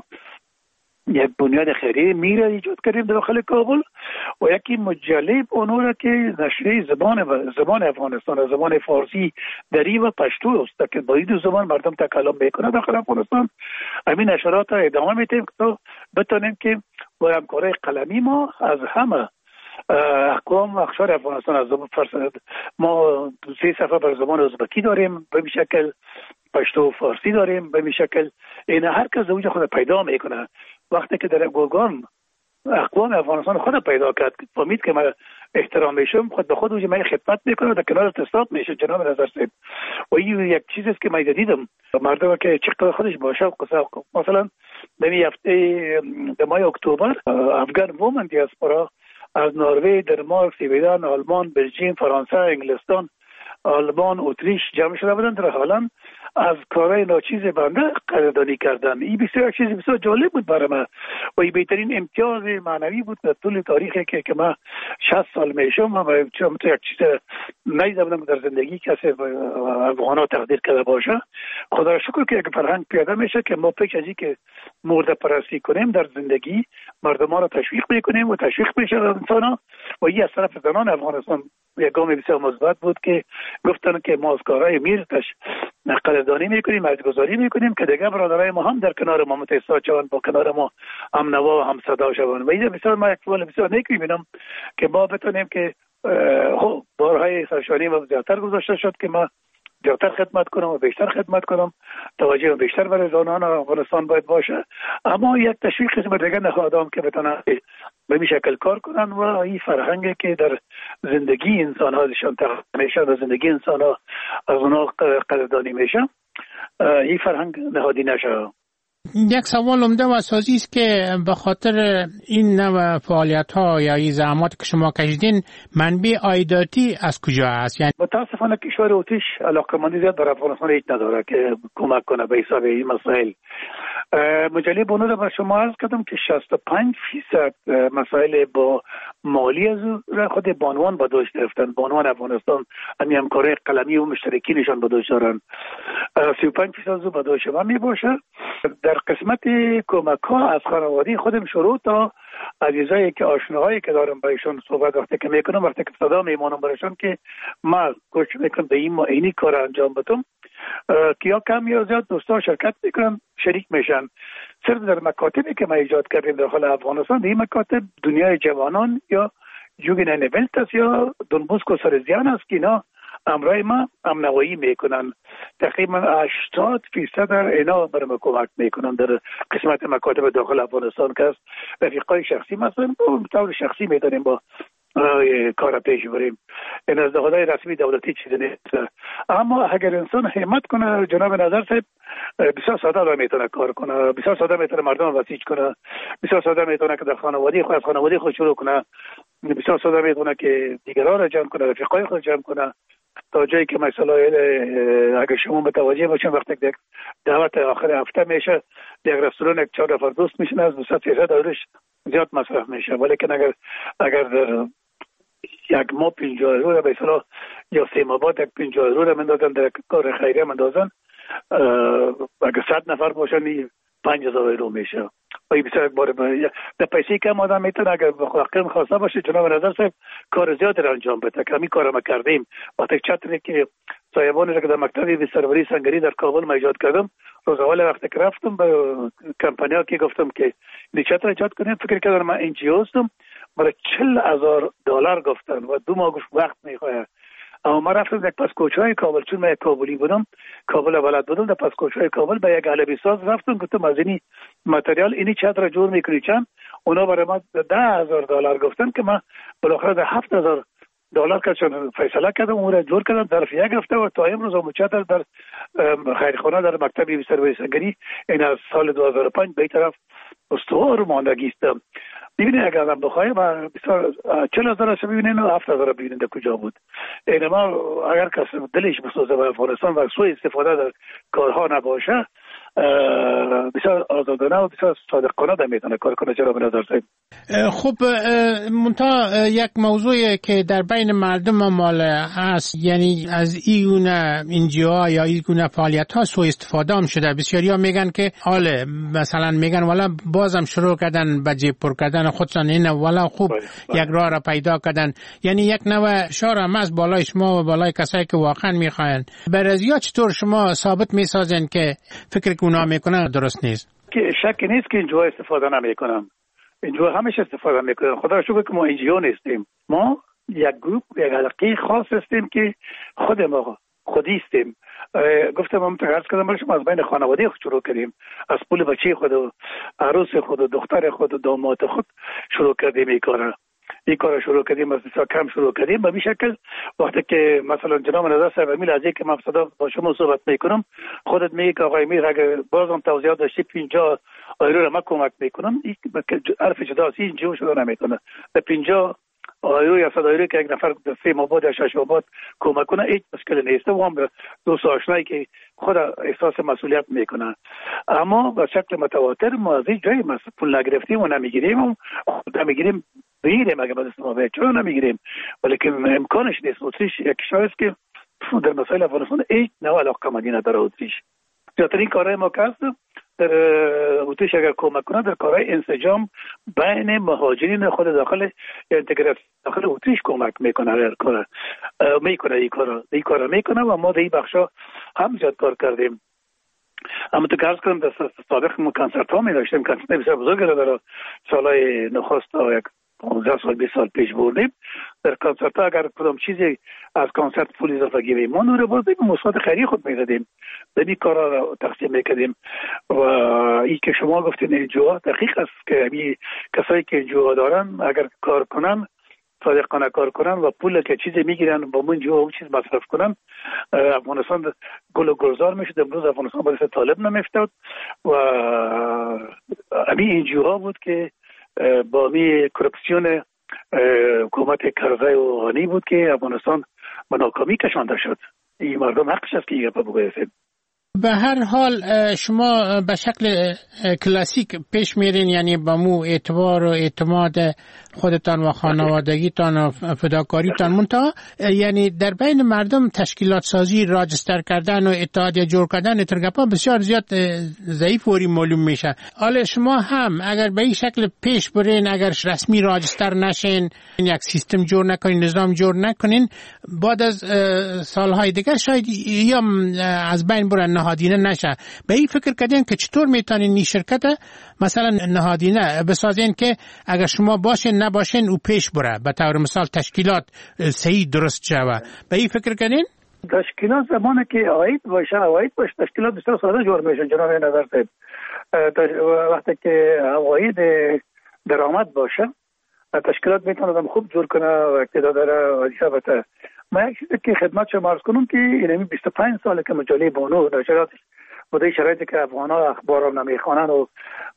یک بنیاد خیریه میره ایجاد کردیم داخل کابل و یکی مجله اونورا که نشریه زبان و زبان افغانستان و زبان فارسی دری و پشتو است که با این دو زبان مردم تکلم میکنه داخل افغانستان. همین نشرات را ادامه میدیم که بتونیم که با همکاری قلمی ما از همه اقوام و اقشار افغانستان از زبان فرسند. ما سه صفحه بر زبان ازبکی داریم، به این شکل پشتو و فارسی داریم، به این شکل این هر کس اوج خود پیدا میکنه. وقتی که در گوگان اقوام افغانستان خود پیدا کرد فهمید که من احترام میشم، خود به خود اوج من خدمت میکنه، در کنار تصادف میشه. جناب نظر صاحب و این یک چیزی است که من دیدم مردم که چقدر خودش باشه مثلا در هفته در ماه اکتبر افغان وومن دیاسپورا از نروژ، دنمارک، سوئدن، آلمان، بلژیک، فرانسه، انگلستان، آلمان، اتریش جمع شده بودن در هلند از کارهای ناچیز بنده قدردانی کردن. این بسیار چیز بسیار جالب بود برای من و این بهترین امتیاز معنوی بود در طول تاریخی که که من شصت سال میشم و چون یک چیز ندیدم در زندگی کسی افغانا تقدیر کرده باشه. خدا را شکر که یک فرهنگ پیاده میشه که ما پیش از این که مرده پرستی کنیم در زندگی مردمان را تشویق میکنیم و تشویق میشه انسانا و این از طرف زنان افغانستان یک گام بسیار مثبت بود که گفتن که ما از کارهای میرتش قدردانی میکنیم، ارزگذاری میکنیم که دیگه برادرای ما هم در کنار ما متحد شوند، با کنار ما هم نوا و هم صدا شوند. و این بسیار ما یک فعال بسیار نیک میبینم که ما بتونیم که خب بارهای سرشانی و زیادتر گذاشته شد که ما زیادتر خدمت کنم و بیشتر خدمت کنم، توجه بیشتر برای زنان افغانستان باید باشه، اما یک تشویق قسم دیگه نخواهدام که بتونن به این شکل کار کنن و این فرهنگی که در زندگی انسان ها دشان تقدیم میشه و زندگی انسان ها از اونها قدردانی میشه، این فرهنگ نهادی نشه. یک سوال عمده و اساسی است که به خاطر این نوع فعالیت ها یا این زحمات که شما کشیدین منبع عایداتی از کجا است؟ یعنی متاسفانه کشور اتریش علاقه‌مندی زیاد بر افغانستان هیچ نداره که کمک کنه به حساب این مسائل. مجله بونو را بر شما عرض کردم که شصت و پنج فیصد مسائل با مالی از او خود بانوان به دوش گرفتن. بانوان افغانستان همین همکاری قلمی و مشترکی نشان به دوش دارن. سی و پنج فیصد از او به دوش ما می باشه. در قسمت کمک ها از خانوادی خودم شروع تا عزیزایی که آشناهایی که دارم برایشون صحبت وقتی که میکنم، وقتی که صدا میمونم برایشون که ما کوشش میکنم به این ما اینی کار انجام بدم که یا کم یا زیاد دوستان شرکت میکنن، شریک میشن. صرف در مکاتبی که ما ایجاد کردیم داخل افغانستان، این مکاتب دنیای جوانان یا جوگن نویلت است یا دونبوسکو سرزیان است که اینا امرای ما امنوایی میکنن. تقریبا هشتاد فیصد در اینا برای کمک میکنن در قسمت مکاتب داخل افغانستان که است رفیقای شخصی مثلا به طور شخصی میداریم با کار پیش بریم. این از دخلای رسمی دولتی چیزی نیست، اما اگر انسان همت کنه جناب نظر صاحب بسیار ساده را میتونه کار کنه، بسیار ساده میتونه مردم وسیج کنه، بسیار ساده میتونه که در خانواده خود از خانواده خود شروع کنه، بسیار ساده میتونه که دیگران را جمع کنه، رفیقای خود جمع کنه تا جایی که مثلا اگر شما متوجه باشین وقتی یک دعوت آخر هفته میشه یک رستوران یک چهار نفر دوست میشن از دویست فیصد دورش زیاد مصرف میشه، ولی که اگر اگر در یک ماه پنجاه یورو را به اصطلاح یا سه ماه بعد یک پنجاه یورو را مندازن در کار خیریه مندازن، اگر صد نفر باشن پنج هزار یورو میشه. و این بسیار بار در پیسی کم آدم میتونه اگر بخواهد خواسته باشه جناب نظر صاحب کار زیاد را انجام بده که همین کار ما کردیم. وقتی چتری که صاحبانی را که در مکتب سروری سنگری در کابل ما ایجاد کردم، روز اول وقتی که رفتم به کمپانیا که گفتم که این چتر ایجاد کنیم، فکر کردم من این جی هستم، برای چهل هزار دلار گفتن و دو ماه گفت وقت میخواه. اما ما رفتم در پس کوچه‌های کابل، چون من یک کابلی بودم، کابل بلد بودم، در پس کوچه‌های کابل به یک علبی ساز رفتم گفتم از اینی متریال اینی چتر جور میکنی چند؟ اونا برای ما ده هزار دلار گفتن که من بالاخره در هفت هزار دولت کشون فیصله کردم اون را جور کردم در فیه گرفته و تا امروز مچتر در خیرخانه در مکتب سرویسگری این از سال دو هزار و پنج به طرف استوار ماندگی است. ببینید اگر آدم بخواه و بسیار چهل هزار رو ببینید و هفت هزار رو ببینید در کجا بود. این ما اگر کس دلش بسوزه و افغانستان و سوی استفاده در کارها نباشه بسیار آزادانه و بسیار صادقانه در میتونه کار کنه. چرا به نظر سید؟ خب منتها یک موضوعی که در بین مردم مال هست، یعنی از این انجیوها یا این گونه فعالیت ها سوء استفاده هم شده. بسیاری ها میگن که حاله مثلا میگن والا بازم شروع کردن به جیب پر کردن خودشان، این والا خوب باید باید. یک راه را پیدا کردن. یعنی یک نوع شار هم از بالای شما و بالای کسایی که واقعا میخواین. برازیا چطور شما ثابت میسازن که فکر که اونا میکنن درست نیست؟ که شک نیست که اینجا استفاده نمیکنم. اینجا همیشه استفاده میکنن. خدا شکر که ما اینجا نیستیم. ما یک گروه یک حلقه خاص هستیم که خود ما خودی هستیم. گفتم هم تقرض کردم برای شما از بین خانواده خود شروع کردیم، از پول بچه خود و عروس خود و دختر خود و داماد خود شروع کردیم این کارا. این کار شروع کردیم، از بسیار کم شروع کردیم. به این شکل وقتی که مثلا جناب نظر صاحب امیل از که من با شما صحبت میکنم، خودت میگی که آقای امیر اگر بازم توضیحات داشتی پنجاه آیرو را من کمک میکنم، این حرف جدا است. این جو شده نمیکنه. به پنجاه آیرو یا صد آیرو که یک نفر سه ماه یا شش ماه کمک کنه هیچ مشکلی نیست. و هم به دوست آشنایی که خود احساس مسئولیت میکنه. اما به شکل متواتر ما از این جایی پول نگرفتیم و نمیگیریم و نمیگیریم بگیریم. اگه باید استفاده چون نمیگیریم، ولی که امکانش نیست. اتریش یک کشور است که در مسائل افغانستان هیچ نوع علاقه مندی نداره. اتریش زیادترین کارهای ما کرد در اتریش اگر کمک کنه در کارهای انسجام بین مهاجرین خود داخل انتگراسیون داخل اتریش کمک میکنه. هر کار میکنه این کارا این کارا میکنه و ما در این بخشا هم زیاد کار کردیم. اما تو گرز کنم در سابق ما کنسرت ها می داشتیم. کنسرت بسیار بزرگ را در سالهای نخست تا یک پانزده سال بیست سال پیش بردیم. در کنسرت ها اگر کدام چیزی از کنسرت پول اضافه گیریم ما نور بردیم مثبت خیری خود میدادیم، به این کارا را تقسیم میکردیم. و این که شما گفتین انجوها دقیق است که این کسایی که انجوها دارن اگر کار کنن صادقانه کار کنن و پول که چیزی میگیرن با من جو اون چیز مصرف کنن، افغانستان گل و گلزار میشد. امروز افغانستان باعث طالب نمیفتاد و همین انجوها بود که با می کرپسیون حکومت کرزی و غنی بود که افغانستان به ناکامی کشانده شد. این مردم حقش است که این گپ بگوید. به هر حال شما به شکل کلاسیک پیش میرین، یعنی با مو اعتبار و اعتماد خودتان و خانوادگیتان و فداکاریتان. منتها یعنی در بین مردم تشکیلات سازی، راجستر کردن و اتحادیه جور کردن ترگپا بسیار زیاد ضعیف وری معلوم میشه. حالا شما هم اگر به این شکل پیش برین، اگر رسمی راجستر نشین، یک سیستم جور نکنین، نظام جور نکنین، بعد از سالهای دیگر شاید یا از بین برن نهادینه نشه. به این فکر کردین که چطور میتونین این شرکت مثلا نهادینه بسازین که اگر شما باشین نباشین او پیش بره، به طور مثال تشکیلات صحیح درست شوه. به این فکر کردین؟ تشکیلات زمانی که عاید باشه عاید باشه تشکیلات بسیار ساده جور میشن. جناب نظر صاحب وقتی که عاید درآمد باشه تشکیلات میتونه آدم خوب جور کنه و اقتدار داره و ثابته. ما یک چیزی که خدمت شما عرض کنم که اینمی بیست و پنج ساله که مجله بانو نشراتش بوده شرایطی که افغان‌ها اخبار رو نمیخوانن و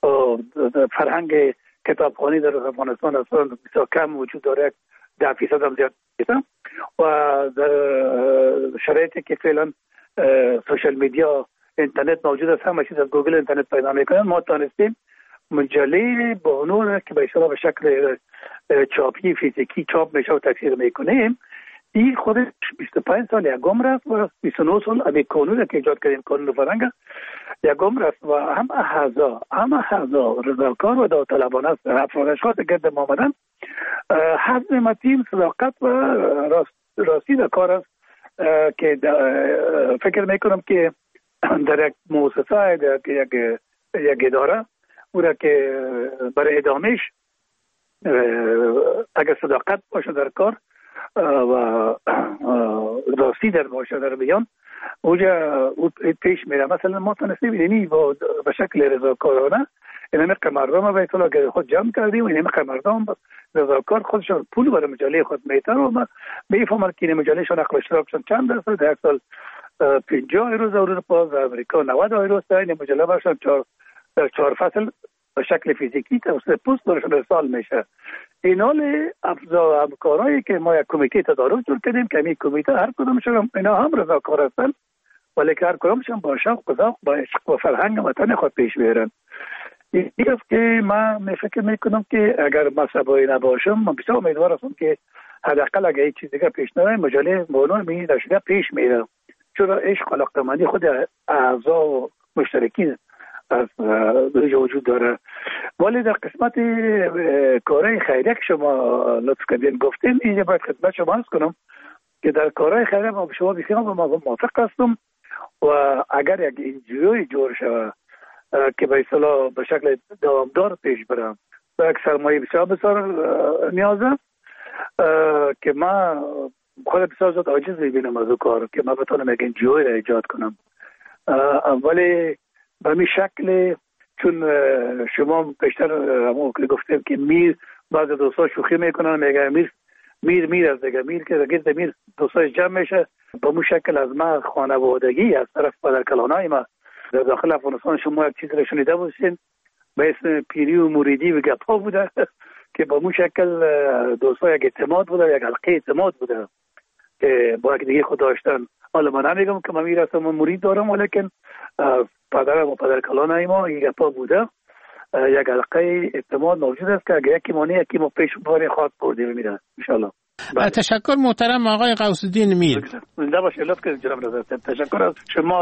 فرهنگ کتابخوانی در افغانستان اصلا بسیار کم وجود داره، ده فیصد هم زیاد نیست. و در شرایطی که فعلا سوشال میدیا اینترنت موجود است، همه چیز از گوگل اینترنت پیدا میکنن، ما تانستیم مجله بانو که به اصطلاح به شکل چاپی فیزیکی چاپ میشه و تکثیر میکنیم، این خودش بیست و پنج سال یکم رفت و بیست و نه سال امی قانون که ایجاد کردیم، قانون فرهنگ یکم رفت و هم احزا هم احزا رضاکار و داوطلبانه است. افرادشات گرد ما آمدن حزم متین صداقت و راست راستی در کار است که فکر میکنم که در یک مؤسسه در یک یک اداره او را که برای ادامهش اگر صداقت باشه در کار و راستی در باشه در بیان اوجا پیش میره. مثلا ما تنسیم اینی با به شکل رضاکارانه این همه مردم به اطلاع که خود جمع کردیم و این همه مردم رضاکار خودشون پول برای مجله خود میتن و میفهمن که این مجلهشون نقل اشتراکشون چند درصد در سال پنجاه روز اروپا در امریکا نود روز در این مجله برشون چهار در چهار فصل به شکل فیزیکی توسط پست برشون ارسال میشه. این حال افزا همکارایی که ما یک کمیته تدارک جور کردیم که این کمیته هر کدومشون اینا هم رضاکار هستن ولی که هر کدومشون با شوق و ذوق با عشق و فرهنگ وطن خود پیش میرن. این است که من فکر میکنم که اگر مذهبی نباشم من بسیار امیدوار هستم که حداقل اگر هیچ چیز دیگه پیش نیاد مجله مونو می داشته پیش میره، چون عشق و علاقه‌مندی خود اعضا و مشترکین از وجود داره. ولی در قسمت کارهای خیریه که شما لطف کردین گفتین اینجا باید خدمت شما عرض کنم که در کارهای خیریه ما شما بسیار موافق هستم و اگر یک انجیوی جور شود که به اصطلاح به شکل دوامدار پیش برم و یک سرمایه بسیار بسیار نیازه که من خود بسیار زود عاجز میبینم از او کار که من بتونم یک انجیوی را ایجاد کنم. ولی به می شکل چون شما پیشتر همون که گفتیم که میر بعض دوستا شوخی میکنن میگه میر میر میر از دیگه میر که گرد میر دوستاش جمع میشه به مو شکل از ما خانوادگی از طرف پدرکلانای ما در داخل افغانستان شما یک چیز را شنیده باشین به اسم پیری و موریدی و گپا بوده که با مو شکل دوستا یک اعتماد بوده، یک حلقه اعتماد بوده که با یک دیگه خود داشتن. حالا من نمیگم که من میرسم من مرید دارم ولیکن پدرم و پدرکلانای ما یک گپا بوده، یک حلقه اعتماد موجود است که اگر یکی مانی یکی ما پیش باری خواهد بردیم میره انشاءالله. تشکر محترم آقای غوث الدین میر. زنده باشید. لطف کنید جناب رضا. تشکر از شما.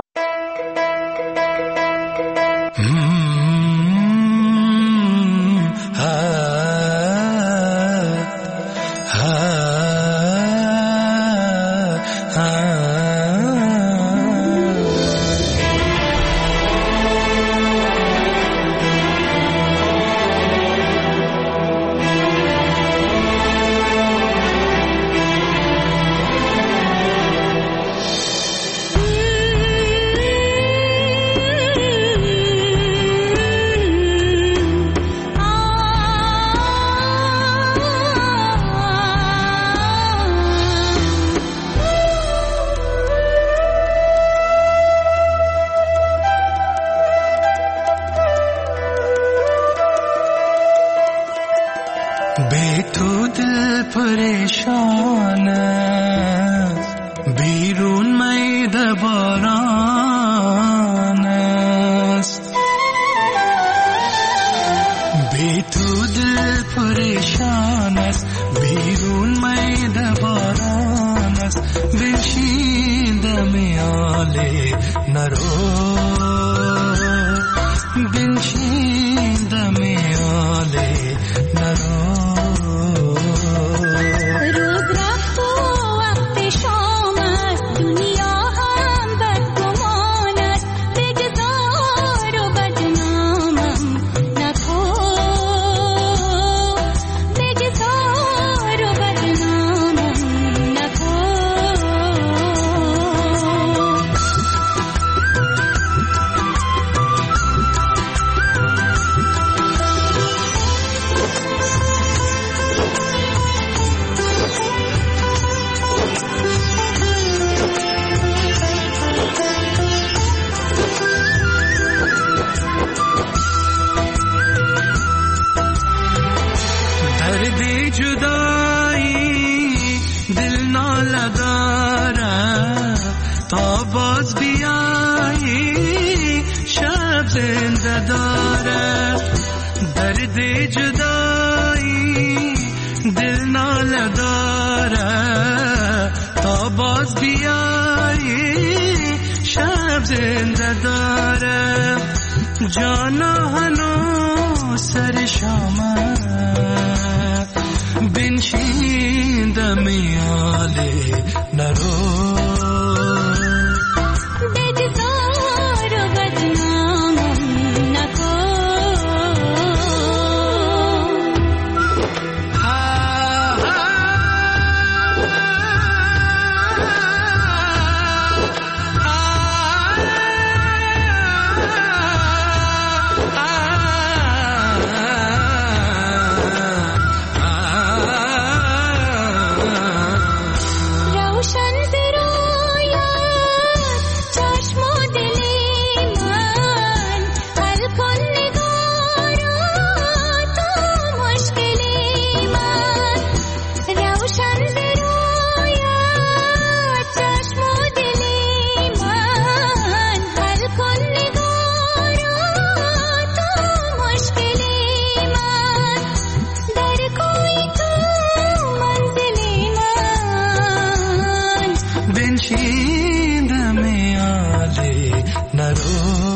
بنشین دم آله نرو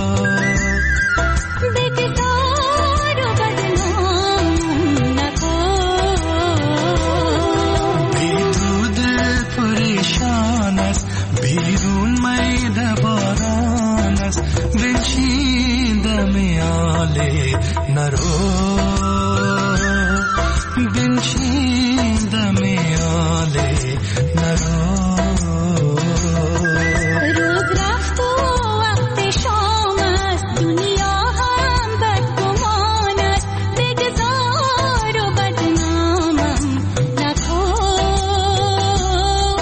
بگذار و بدنام نکن بی تو دل پریشان است بیرون مید باران است بنشین دم آله نرو بنشین دم آله نرو روز رفت و وقت شام است دنیا هم بدگمان است بگذار و بدنامم نکن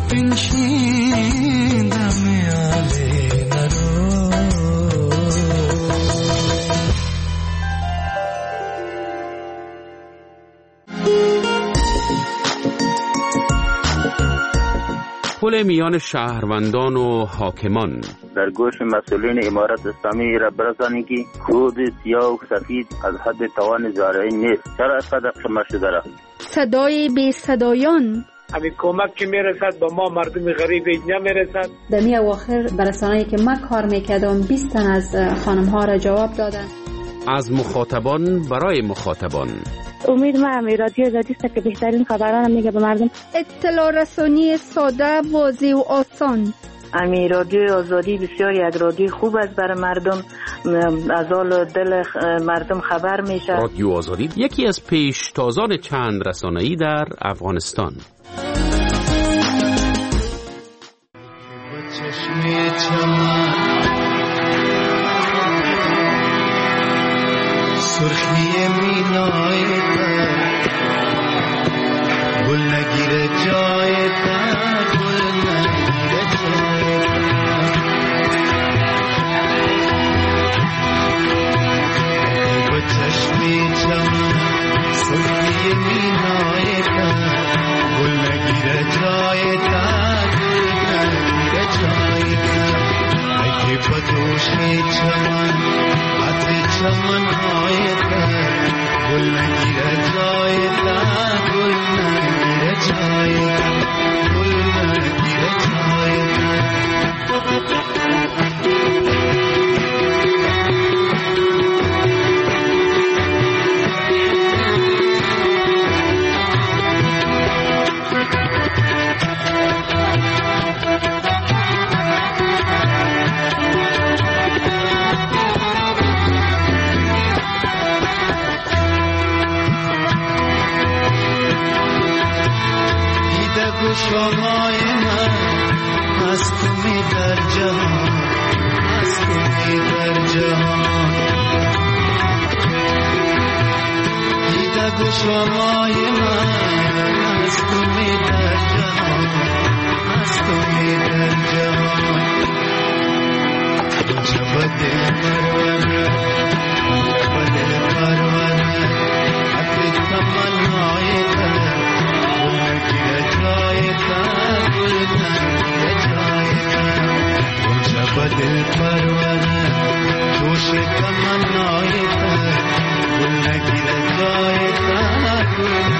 بنشین دم آله نرو پل میان شهروندان و حاکمان. در گوش مسئولین امارت اسلامی را برسانید که کود سیاه و سفید از حد توان زارعی نیست. چرا اینقدر شما شده را؟ صدای بی صدایان همین کمک که میرسد به ما مردم غریب اینجا میرسد. در می اواخر برسانه‌ای که من کار میکردم بیست تن از خانم ها را جواب دادن. از مخاطبان برای مخاطبان. امید ما هم رادیو آزادی است که بهترین خبران میگه به مردم. اطلاع رسانی ساده، واضح و آسان. امی رادیو آزادی بسیار یک رادیو خوب است برای مردم، از حال دل مردم خبر میشه. رادیو آزادی یکی از پیشتازان چند رسانه‌ای در افغانستان. سرخی مینای پر گل نگیره جای پر گل نگیره جای پر با چشمی چمن سرخی مینای پر گل نگیره جای پر گل نگیره جای پر اگه با دوشی چمن عطر چمن های پر گل نگیره جای پر گل نگیره جای پر گل نگیره جای پر شمای من از تو می در جهان از تو می در جهان دیده گو شمای من از تو می در جهان از تو می در جهان جب دل پرونه جب دل پرونه حتی تمنای تر جای تا گل نگیره جای تا جب دل پرونه جوش تمنای تا گل نگیره جای تا گل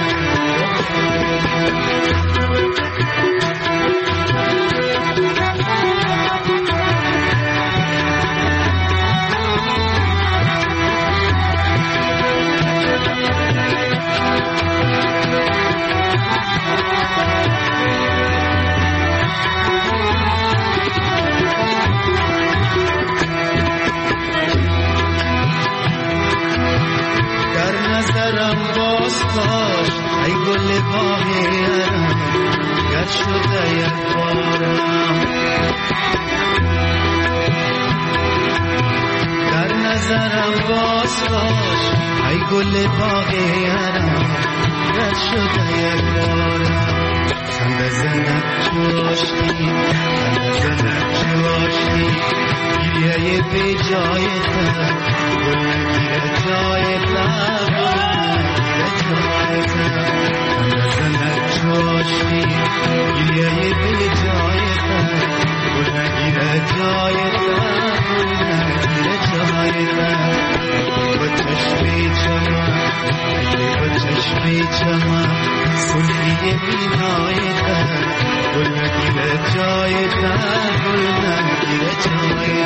ای گل باغیرم گر شده یک بارم در نظرم باز باش ای گل باغیرم گر شده یک بارم خنده زنک چواشتی خنده زنک چواشتی گریه بی جای تا گل نگیره جای تا چوشی گلیه به جای تا گل نگیره جای تا گل نگیره جای تا با چشمی چمن با چشمی چمن سلفی بینای تا گل نگیره جای جای تحول نگیره جای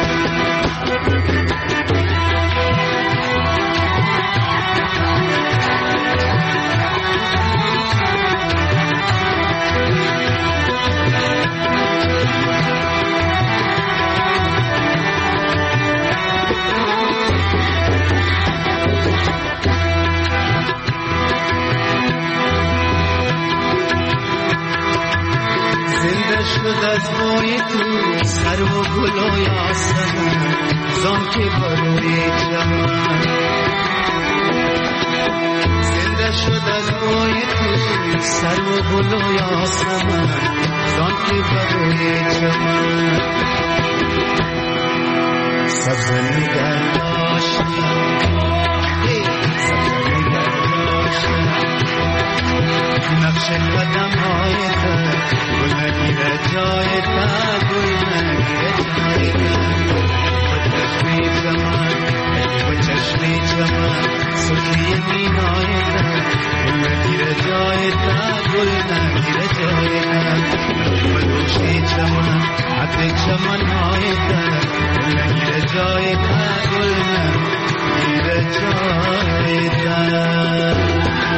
شد از بوی تو سر و گل و یاسمن زان که بروی چمن زنده شد از بوی تو سر و گل و یاسمن زان که بروی چمن سبز نگر داشتم سبز نگر داشتم نقش قدم های تو گل نگیره جای تا گل نگیره جای تا و چشمی چمن و چشمی چمن سخی مینای تا گل نگیره جای تا گل نگیره جای تا و دوشی چمن حد چمن های تا گل نگیره جای تا گل نگیره جای تا.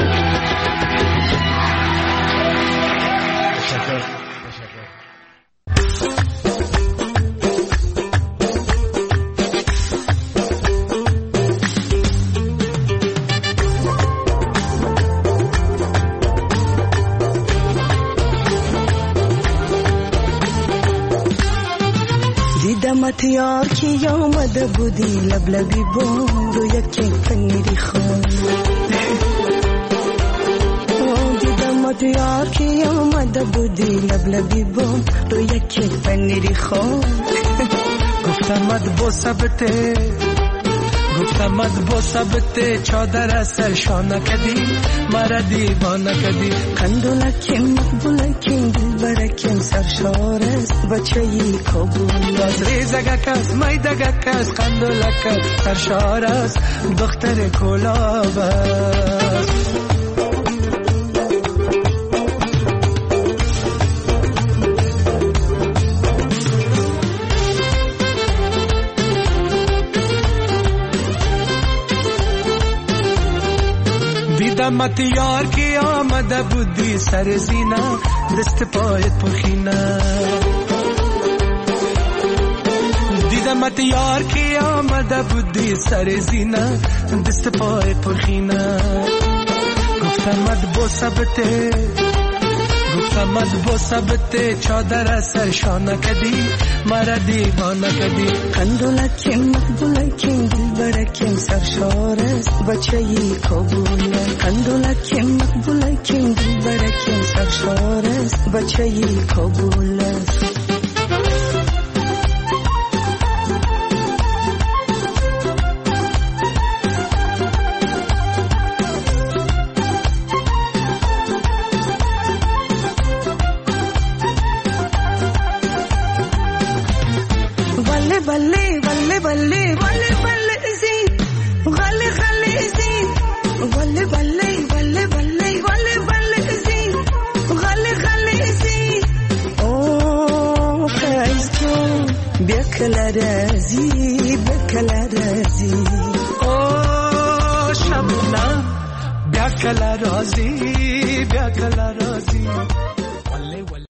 دیدمت یار کی آمده بودی لبلبی بون رو یکی پنیری خون دیدمت یار کی آمده بودی لبلبی بون رو یکی پنیری خون گفتمت با ثبته گفتمت با ثبته چادر سرشانه کدی مرا دیوانه کدی قندولکیم مقبولکیم دلبرکیم سرشار است بچه ای کابل از ریزگک است میدگک است قندولک است سرشار است دختر کلاب است دیدمت یار کی آمده بودی سر زینه دست پایت پخینه دیدمت یار کی آمده بودی سر زینه دست پایت پخینه گفتمت با ثبته گفتمت با ثبته چادر سرشانه کدی مرا دیوانه کدی قندولکیم مقبولکیم دلبرکیم سرشار است بچه ای کابل قندولکیم مقبولکیم دلبرکیم سرشار است بچه ای کابل است بله بله بله بله بله زین غله غله زین بله بله بله بله بله بله زین غله غله زین او فایز تو بکلا رازی بکلا رازی او شبنم بکلا رازی بکلا رازی